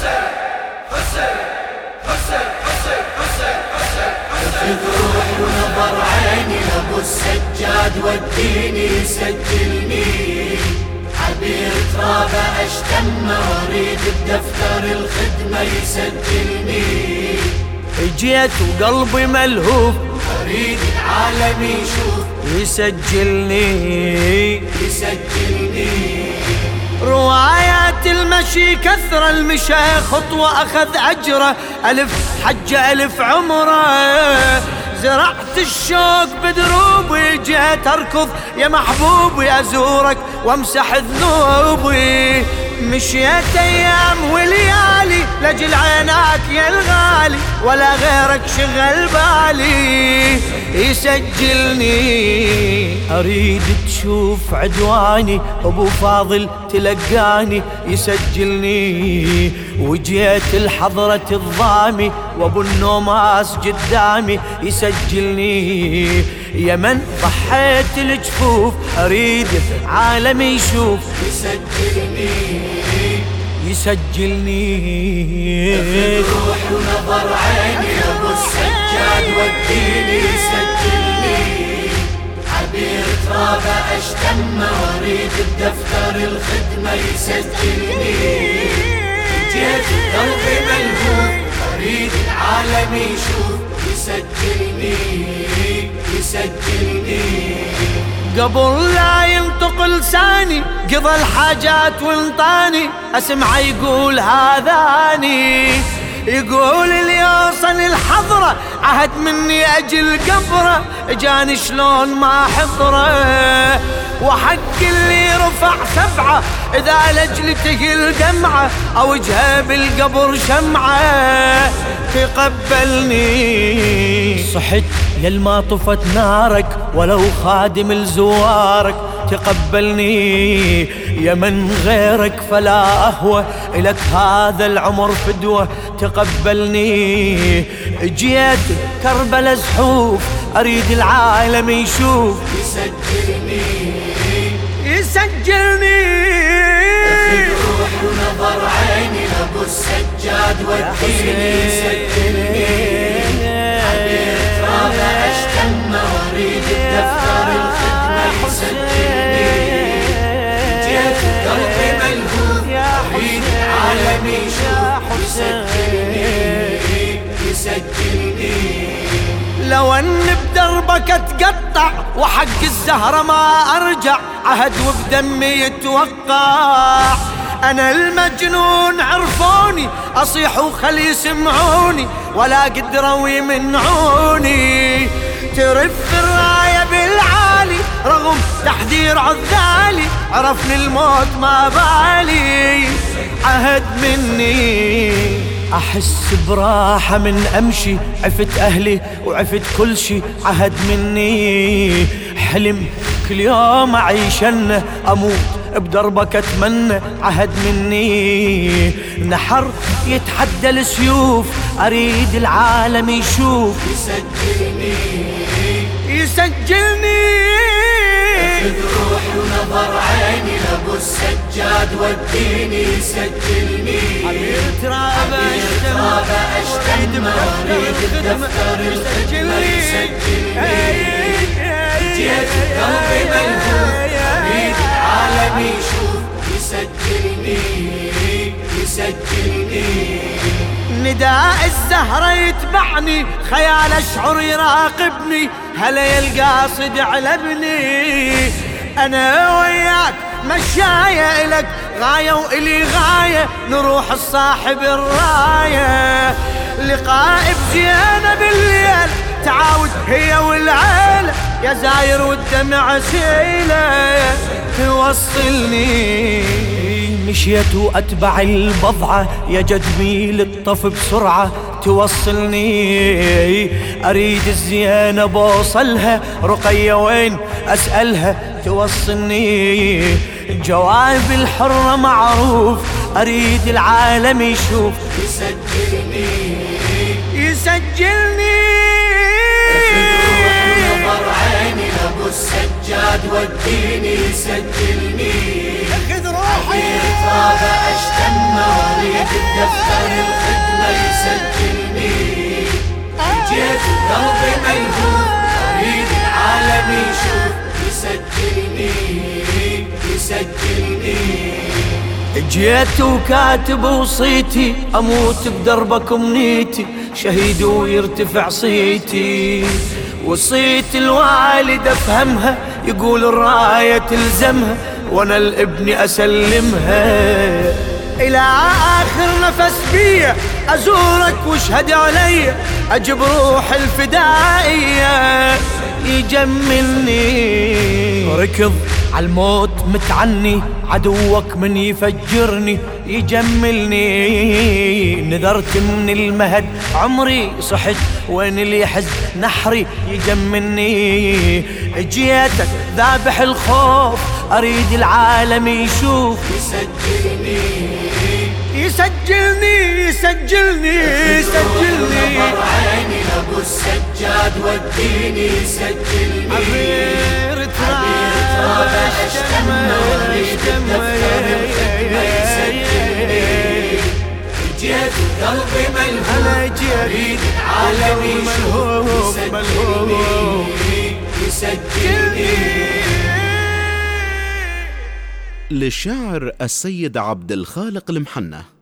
اخذ روح ونظر عيني لابو السجاد وديني سجلني، عبير ترابه اشتمه واريد بدفتر الخدمه يسجلني. جيت وقلبي ملهوف اريد العالم يشوف يسجلني. روايات المشي كثر المشى خطوة أخذ أجره، ألف حجة ألف عمره. زرعت الشوق بدروبي جيت أركض يا محبوبي أزورك وامسح ذنوبي. مشيت أيام وليالي لجل عيناك يا الغالي، ولا غيرك شغل بالي يسجلني. أريد تشوف عدواني أبو فاضل تلقاني يسجلني. وجيت الحضرة الضامي وأبو النوماس قدامي يسجلني. يا من ضحيت الجفوف أريد عالم يشوف يسجلني. اخذ روح ونظر عيني ابو السجاد وديني سجلني، عبير ترابه اشتمه واريد بدفتر الخدمه يسجلني. جيت قلبي ملهوف اريد العالم يشوف يسجلني. قبل لا ينطق لساني قضى الحاجات وانطاني، اسمعه يقول هذاني، يقول اللي يوصل الحضرة عهد مني اجل قبره، جاني شلون ما حضره. وحق اللي رفع سبعة اذا لجلته الدمعة او وجهه بالقبر شمعة تقبلني. صحت يلما طفت نارك ولو خادم لزوارك تقبلني. يا من غيرك فلا أهوى إلك هذا العمر فدوة تقبلني. جيت كربلا زحوف أريد العالم يشوف يسجلني. اخذ روح ونظر عيني لابو السجاد وديني يسجلني، عبير ترابه اشتمه واريد بدفتر الخدمه يسجلني. جيت قلبي ملهوف اريد العالم يشوف يسجلني. لو ان بدربك اتقطع وحق الزهرة ما ارجع، عهد وبدمي يتوقع. انا المجنون عرفوني اصيح وخلي يسمعوني، ولا قدروا يمنعوني. ترف الراية بالعالي رغم تحذير عذالي، عرفني الموت ما بالي عهد مني. أحس براحة من أمشي، عفت أهلي وعفت كل شي عهد مني. حلم كل يوم أعيشنه أموت بدربك أتمنى عهد مني. نحر يتحدى السيوف أريد العالم يشوف يسجلني. اخذ روح ونظر عيني لابو السجاد وديني يسجلني، عبير ترابه اشتمه واريد بدفتر الخدمه يسجلني. جيت قلبي ملهوف اريد العالم يشوف يسجلني. نداء الزهرة يتبعني خيال اشعر يراقبني، هلا يا القاصد علبني. انا وياك مشاية الك غاية والي غاية، نروح الصاحب الراية. لقاء بزينة بالليل تعاود هي والعيلة، يا زاير والدمع سيلة توصلني. مشيت واتبع البضعة يا جدمي للطف بسرعة توصلني. اريد الزينة بوصلها، رقية وين اسألها توصلني. جواب الحرة معروف اريد العالم يشوف يسجلني. نظر عيني لابو السجاد وديني يسجلني. اخذ روحي ترابه اشتمه اريد بدفتر الخدمة يسجلني. جيت وقلبي ملهوف اريد العالم يشوف يسجلني. جيت وكاتب وصيتي اموت بدربك امنيتي، شهيد ويرتفع صيتي. وصيت الوالد افهمها يقول الراية تلزمها وانا لابني اسلمها. الى اخر نفس بيا ازورك واشهد علي، اجيب روح الفدائية يجملني. ركض عالموت متعني عدوك من يفجرني يجملني. نذرت من المهد عمري صحت وين اللي يحز نحري يجملني. جيتك ذابح الخوف اريد العالم يشوف يسجلني. نظر عيني لابو السجاد وديني سجلني. عبير تراب اشتم اريد بدفتر الخدمة يسجلني. جيت وقلبي ملهوف اريد العالم يشوف يسجلني. للشاعر السيد عبد الخالق المحنة.